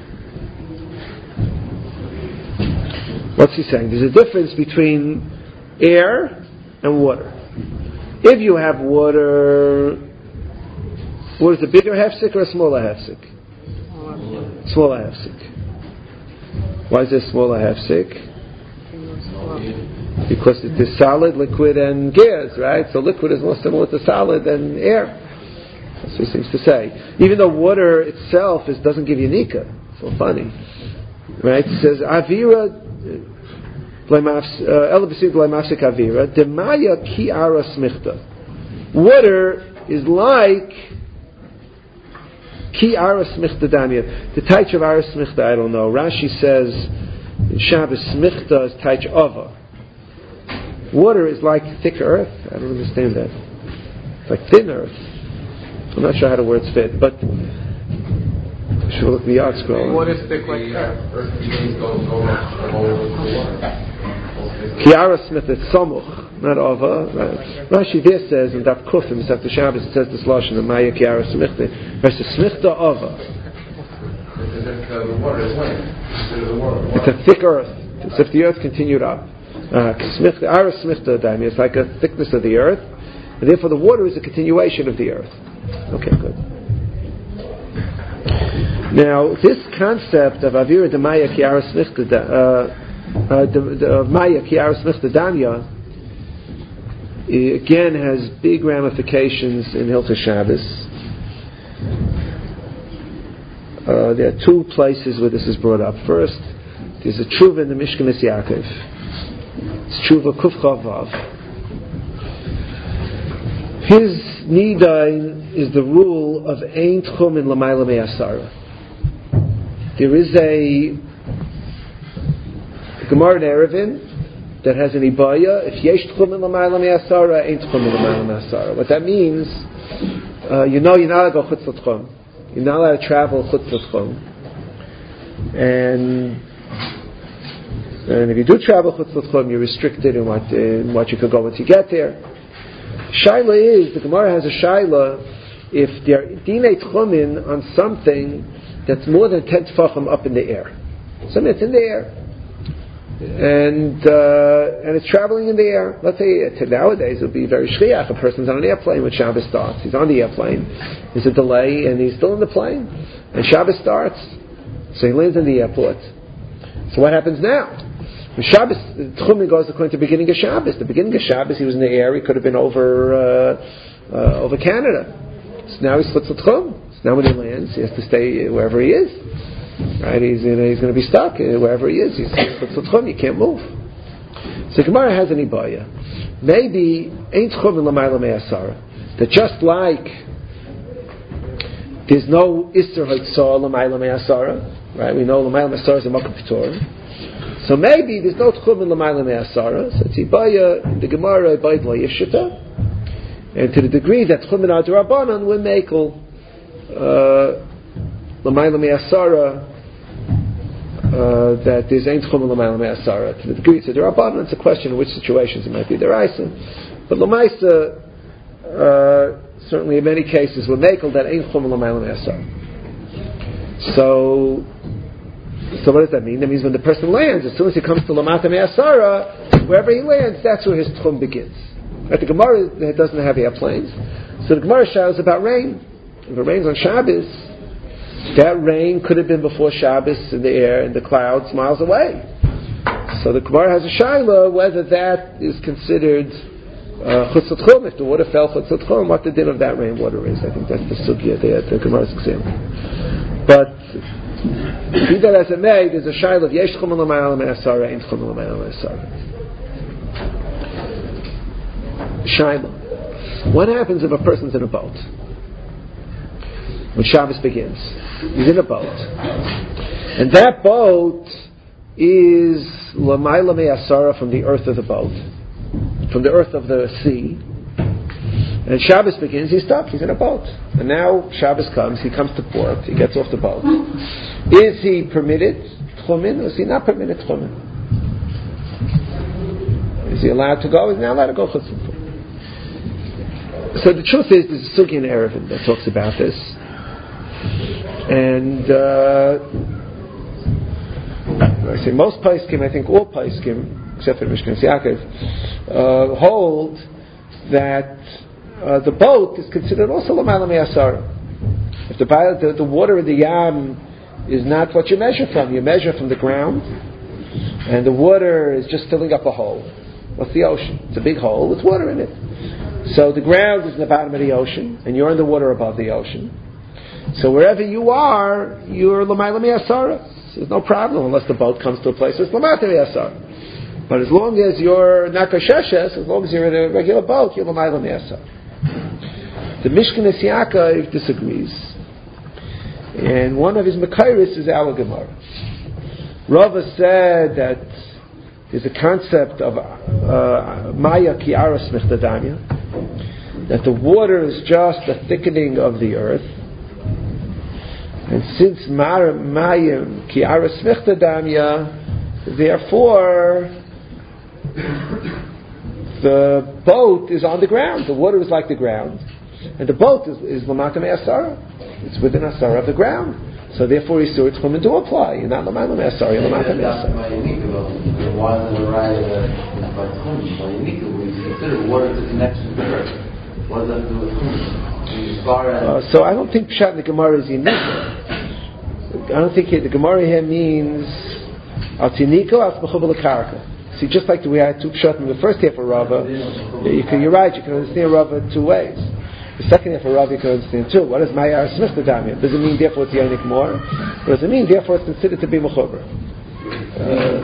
What's he saying? There's a difference between air and water. If you have water, what is a bigger hefsek or a smaller hefsek? Smaller hefsek. Why is it smaller hefsek? Because it is solid, liquid, and gas, right? So liquid is more similar to solid than air. That's what he seems to say. Even though water itself is, doesn't give you nika. So funny. Right? It says, Avira, Elabasik Laimafsik Avira, Demaya Ki Ara Smichta. Water is like Ki Ara Smichta Danya. The Taich of Ara Smichta, I don't know. Rashi says, in Shabbos, Smichta is Taich Ava. Water is like thick earth. I don't understand that. It's like thin earth. I'm not sure how the words fit, but I should look at the art scroll. Water is thick like earth. Kiara Smith is Samuch, not Ava. Rashi there says in Daf Kufim, it's after Shabbos, it says this lashon of Maya Kiara Smichta versus Smichta Ava. It's a thick earth. It's if the earth continued up. Uh, it's like a thickness of the earth, and therefore the water is a continuation of the earth. Okay, good. Now, this concept of Avira de Maya Kiara Smichta Danya again has big ramifications in Hilchos Shabbos. Uh, there are two places where this is brought up. First, there's a tshuva in the Mishkemes Yaakov. It's tshuva Kuf Chav Vav. His nidain is the rule of Ein Tchum in Lamayla Me'asara. There is a Gemara in Erevin that has an ibaya. If Yesh Tchum in Lamayla Me'asara, Ein Tchum in Lamayla Me'asara. What that means, uh, you know, you're not allowed to go Chutz L'Tchum. You're not allowed to travel Chutz L'Tchum. And And if you do travel Chutz L'Tchum, you're restricted in what in what you could go once you get there. Shaila is, the Gemara has a Shaila, if there are Dinei Tchumin on something that's more than ten Tfachim up in the air. Something that's in the air. And uh, and it's traveling in the air. Let's say uh, nowadays it would be very shliach. A person's on an airplane when Shabbos starts. He's on the airplane. There's a delay and he's still in the plane. And Shabbos starts. So he lands in the airport. So what happens now? When Shabbos, Tchumin goes according to the beginning of Shabbos. The beginning of Shabbos, he was in the air. He could have been over uh, uh, over Canada. So now he's Chutz L'Tchum. So now when he lands, he has to stay wherever he is. Right? He's you know, he's going to be stuck wherever he is. He's Chutz L'Tchum. He can't move. So Gemara has an ibaya. Maybe Ein Tchum in Lamayla Me'asara. That just like there's no Isser Haitzah Lamayla Me'asara. Right? We know Lamayla Me'asara is a Makom P'tor. So maybe there's no Tchum in Lamayla Me'asara. So it's ibaya in the Gemara Ibay D'la Yishita. And to the degree that Tchum in Adarabanan will make Lamayla Me'asara that there's Ein Tchum in Lamayla Me'asara. To the degree it's a Darabanan, it's a question in which situations it might be Deraisa. But Lamaisa, uh, certainly in many cases, were makel that ain't chum l'mayla me'asar. So, so what does that mean? That means when the person lands, as soon as he comes to lamata me'asara, wherever he lands, that's where his tchum begins. Right? The Gemara doesn't have airplanes, so the Gemara shows about rain. If it rains on Shabbos, that rain could have been before Shabbos in the air, in the clouds, miles away. So the Gemara has a shaila whether that is considered chutz l'tchum. If the water fell chutz l'tchum, what the din of that rainwater is. I think that's the sugya there, the Gemara's example. But be that as it may, there's a shaila of yesh tchum l'mayala me'asara, ain't tchum l'mayala me'asara. Shaila. What happens if a person's in a boat? When Shabbos begins, he's in a boat, and that boat is l'mayla me'asara from the earth of the boat, from the earth of the sea. And Shabbos begins, he's stuck, he's in a boat. And now Shabbos comes, he comes to port, he gets off the boat. Is he permitted tchumin, or is he not permitted tchumin? Is he allowed to go? Is he not allowed to go chutz l'tchum? So the truth is, there's a sugya in Erevin that talks about this. And uh, I say most poskim, I think all poskim, except for Mishkan Yaakov, uh, hold that uh, the boat is considered also l'mayla me'asara. If the, the the water in the yam is not what you measure from, you measure from the ground, and the water is just filling up a hole. What's the ocean? It's a big hole with water in it. So the ground is in the bottom of the ocean, and you're in the water above the ocean. So wherever you are, you're l'mayla me'asara. There's no problem unless the boat comes to a place that's l'mata me'asara. But as long as you're not kasheshes, as long as you're in a regular boat, you're l'mayla me'asara. The Mishkan Yaakov disagrees, and one of his mekayris is our Gemara. Rava said that there's a concept of uh, maya ki'ara smichtadanya, that the water is just a thickening of the earth. And since Mayim Ki'ara Smichta Damya, therefore the boat is on the ground. The water is like the ground, and the boat is, is Lamata Me'asara. It's within Asara of the ground. So therefore, Yisur Tchumen do apply. You're not Lamata Me'asara. You're Lamata Me'asara. Why does it arrive at Tchumen? We consider water the connection to the earth. What does that do with Tchumen? Uh, so I don't think Pshat in the Gemara is unique. I don't think it, the Gemara here means al tiniko al t'mechubel l'karka. See, just like we had two Pshat in the first half of Rava, you can, you're right, you can understand Rava two ways. The second half of Rava you can understand two. What does Ma'ar Smichta Damya? Does it mean therefore it's Yanik more? Or does it mean therefore it's considered to be Mechuber? Uh,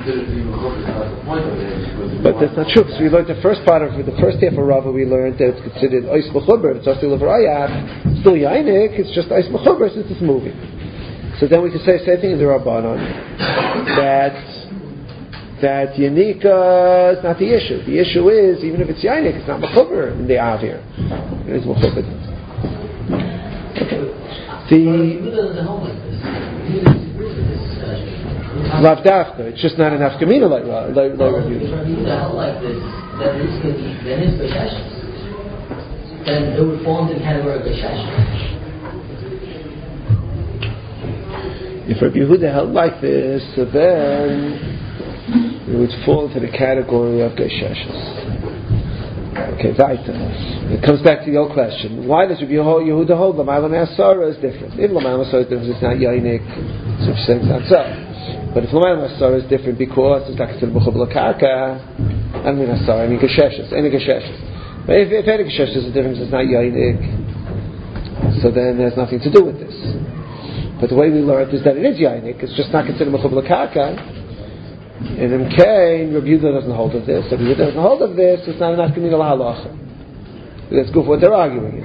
but that's not true, because we learned the first part of the first half of Rava, we learned that it's considered Ois Mechuber, it's still Levrayach, still Yainik, it's just Ois Mechuber since it's moving. So then we can say the same thing in the Rabbanon, that that Yanika is not the issue. The issue is, even if it's Yainik, it's not Mechuber in the Avir. It is Mechuber. Okay. The Lav Dafka, it's just not enough Kamina like like like review. If Rabbi held like this, then this could be then it's B'Sheshes. Then it would fall into the category of B'Sheshes. If Rabbi Yehuda held like this, so then it would fall into the category of Gesheshes. Okay, Zaita. It comes back to the old question. Why does Rabbi Yehuda hold L'mayla Me'asara is different? If L'mayla Me'asara is different, it's not Yainik, so you're saying it's not so. But if L'mayla Me'asara is different because it's not considered B'chubel L'karka, I don't mean Asara, I mean Gesheshes, any Gesheshes. But if, if any Gesheshes is different, it's not Yainik, so then there's nothing to do with this. But the way we learned is that it is Yainik, it's just not considered B'chubel L'karka. And M K, Rabbi Yehuda doesn't hold of this. If Rabbi Yehuda doesn't hold of this, it's not enough Kamina L'halacha. That's good for what they're arguing.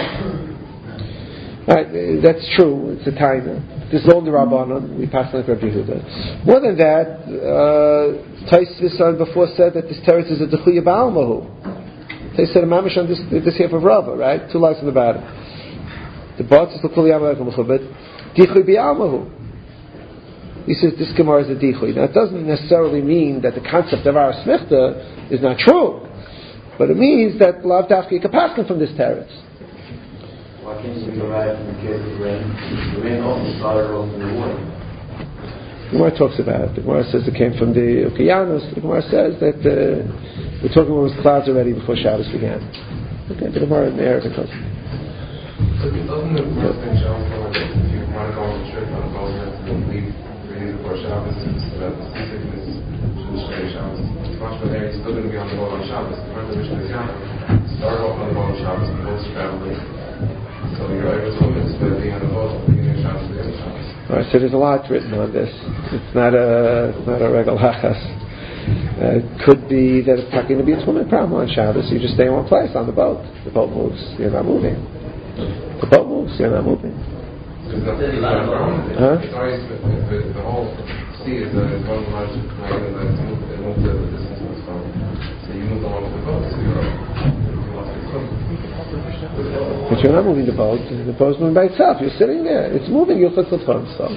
Right, that's true. It's a taina. This is all the Rabbanon. We pass on to Rabbi Yehuda. More than that, Taisvis uh, before said that this teretz is a dechuya ba'almahu. They said a mamish on this this half of Rava, right? Two lines on the bottom. The bottom is the kuli yamalekam chubet. Dichuy ba'almahu. He says this Gemara is a dichuy. Now it doesn't necessarily mean that the concept of our smichta is not true, but it means that lav dafki kapaskin from this teretz. Why can't you go right from the case of rain? The rain also started off in the water. The Gemara talks about it. The Gemara says it came from the Okeanos. The Gemara says that uh, we're talking when it was clouds already before Shabbos began. Okay, the Gemara in there because. So doesn't the Gemara say Shabbos like if you want to go on a trip on a boat, you have to leave three days before Shabbos, so that the seasickness shouldn't stray Shabbos. Much but there, you're still going to be on the boat on Shabbos. The Gemara Mishnah is Yaakov. Start off on the boat on Shabbos and boats traveling. So you're able to instead of being on the boat at the beginning of Shabbos to the end of Shabbos. All right, so there's a lot written on this. It's not a it's not a regal hachas. Uh, it could be that it's not going to be a swimming problem on Shabbos. You just stay in one place on the boat. The boat moves, you're not moving. The boat moves, you're not moving. Because that's the problem. Huh? It's always the, the, the whole sea is a one large magnet that moves it moves the distance of the storm. So you move along with the boat, so you're you lost your foot. But you're not moving the boat. The boat's moving by itself. You're sitting there. It's moving. You'll put the phone stuff.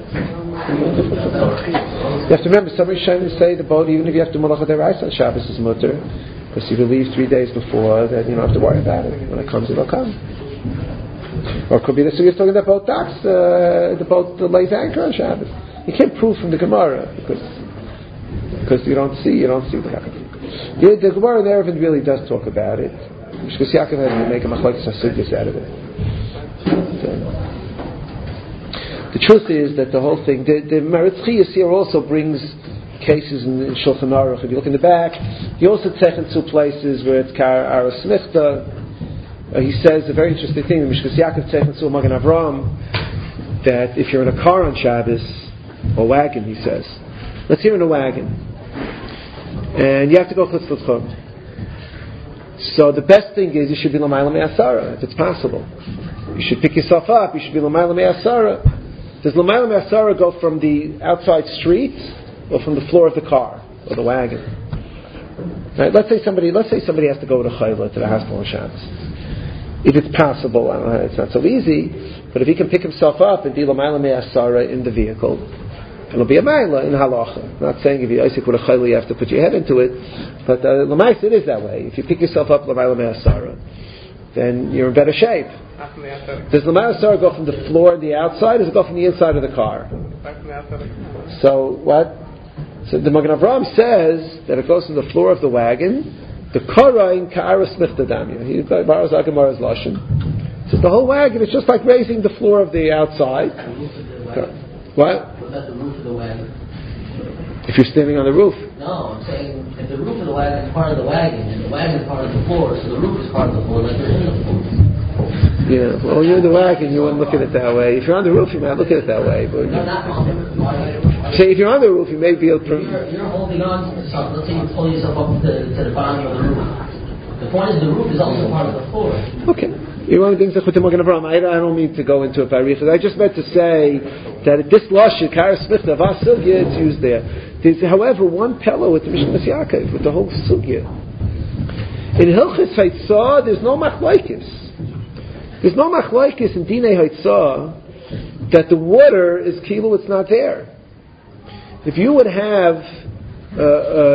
You have to remember, some Rishonim say the boat, even if you have to Malachat Derais on Shabbos, is mutter, because if you leave three days before, then you don't have to worry about it. When it comes, it'll come. Or it could be the Sugya talking about boat docks, uh, the boat that lays anchor on Shabbos. You can't prove from the Gemara because because you don't see, you don't see the Gemara. The, the Gemara in Erevin really does talk about it. Because Yaakov had to make a machlokes hasugyas out of it. So, the truth is that the whole thing, the, the Meretz Chiyas here also brings cases in, in Shulchan Aruch. If you look in the back, he also takes into places where it's Kar Aras Smichta. Uh, he says a very interesting thing in Mishkas Yaakov takes into Magen Avram that if you're in a car on Shabbos, or wagon, he says, let's hear in a wagon, and you have to go chutz l'tchum. So the best thing is you should be l'mayla me'asara if it's possible. You should pick yourself up. You should be l'mayla me'asara. Does l'mayla me'asara go from the outside street or from the floor of the car or the wagon? Right? Let's say somebody. Let's say somebody has to go to chayla to the hospital on Shabbos. If it's possible, I don't know. It's not so easy. But if he can pick himself up and be l'mayla me'asara in the vehicle, it'll be a mayla in halacha. I'm not saying if you're Isaac with a chayla you have to put your head into it, but uh, l'mayla it is that way. If you pick yourself up l'mayla me'asara, then you're in better shape. Does l'mayla me'asara go from the floor and the outside, or does it go from the inside of the car? So what? So the Magen Avram says that it goes from the floor of the wagon. The karayin ka'aras smichta damya. He borrows Agamara's lashon. So the whole wagon is just like raising the floor of the outside. What? About the roof of the wagon. If you're standing on the roof. No, I'm saying if the roof of the wagon is part of the wagon and the wagon is part of the floor, so the roof is part of the floor, like you're in the floor. Yeah, well, you're in the wagon, you wouldn't look at it that way. If you're on the roof, you might look at it that way. But no, not on the roof. Say, if you're on the roof, you may be able to. You're, you're holding on to something. Let's say you pull yourself up to, to the bottom of the roof. The point is, the roof is also part of the floor. Okay. You want things like with the Magen Avram. I don't mean to go into it by Richa. I just meant to say that at this lashon, Kara Smichta, Vas Sugya, it's used there. There's, however, one pillow with the Mishnas Yaakov, with the whole Sugya. In Hilchis Haitzah, there's no machlokes. There's no machlokes in Dinei Haitzah that the water is kilo, it's not there. If you would have uh,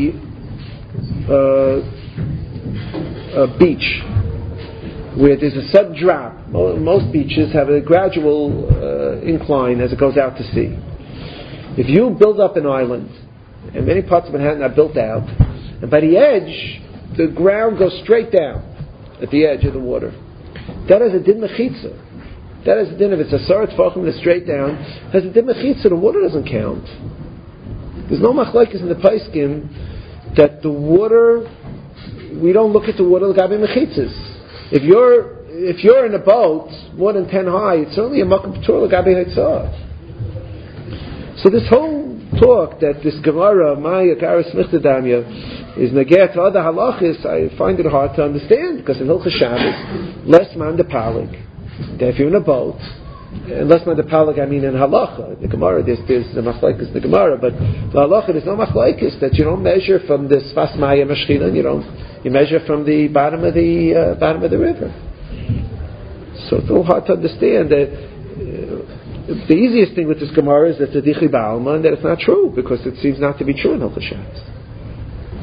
a, uh, a beach where there's a sudden drop, most beaches have a gradual uh, incline as it goes out to sea. If you build up an island, and many parts of Manhattan are built out, and by the edge, the ground goes straight down at the edge of the water. That is a din mechitza. That is a din, if it's a sarat fachim that's straight down, has a din mechitza, the water doesn't count. There's no machlokes in the Paiskim that the water, we don't look at the water l'gabe mechitzas. If you're if you're in a boat more than ten high, it's certainly a makom p'tur l'gabe haitzah. So this whole talk that this Gemara Maya Karas Smichta Damya is negeh to other halachis, I find it hard to understand because in Hilchos Shabbos, less man de palig. That if you're in a boat, and less man de palig, I mean in halacha. The Gemara, there's there's the machlokes in the Gemara, but the halacha there's no machlokes that you don't measure from the Sfas Maya Mashchila, you don't. You measure from the bottom of the uh, bottom of the river. So it's a little hard to understand that. Uh, the easiest thing with this Gemara is that it's a dichi ba'alma and that it's not true because it seems not to be true in Hilchos Shabbos.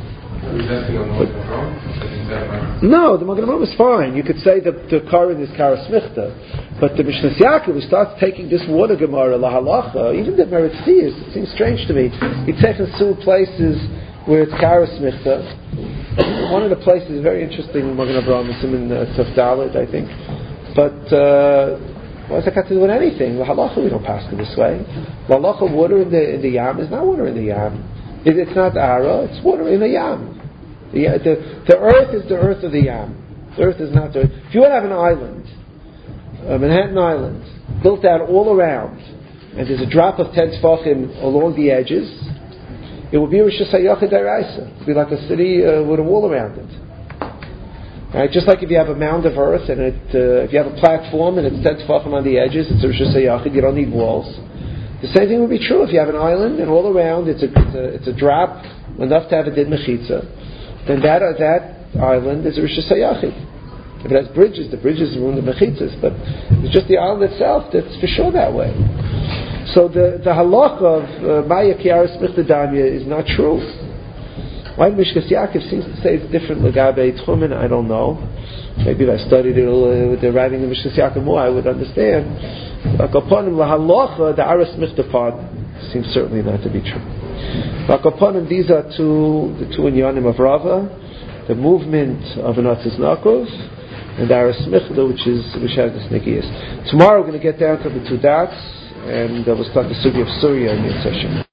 rejecting on the wrong? Is that right? No, the Magen Avraham is fine. You could say that the Karin is Karas Michta. But the Mishnah Yaakov, who starts taking this water Gemara, La Halacha, even the Meretz Tzias, it seems strange to me. He takes us to places where it's Karas Michta. One of the places is very interesting in Magen Avraham, it's in uh, Tuf Dalet, I think. But uh, what does that got to do with anything? La Halacha, we don't pass it this way. La Halacha, water in the, in the Yam is not water in the Yam. It, it's not Ara, it's water in the Yam. The, the, the earth is the earth of the Yam. The earth is not the earth. If you would have an island, Uh, Manhattan Island, built out all around, and there's a drop of ten tefachim along the edges, it would be Rosh Hashanah Daraisa. It would be like a city uh, with a wall around it. Right? Just like if you have a mound of earth, and it, uh, if you have a platform and it's ten tefachim on the edges, it's a Rosh Hashanah, you don't need walls. The same thing would be true if you have an island, and all around it's a, it's a, it's a drop, enough to have a din mechitza, then that, uh, that island is a Rosh Hashanah. If it has bridges, the bridges ruin the mechitzas, but it's just the island itself that's for sure that way. So the the halach of Maya Kiaris Michtadanya is not true. Why Mishkas Yaakov seems to say it's different Lagabe Tchumen, I don't know. Maybe if I studied it uh, with the writing of Mishkas Yaakov more, I would understand. But upon him, the halacha, the Aris Michtapad, seems certainly not to be true. But upon him, these are two the two inyanim of Rava, the movement of an Atzis Nakov, and Aras Michda, which is which has the sneakiest. Tomorrow we're going to get down to the two dots, and uh, we'll start the Sugi of Surya in the session.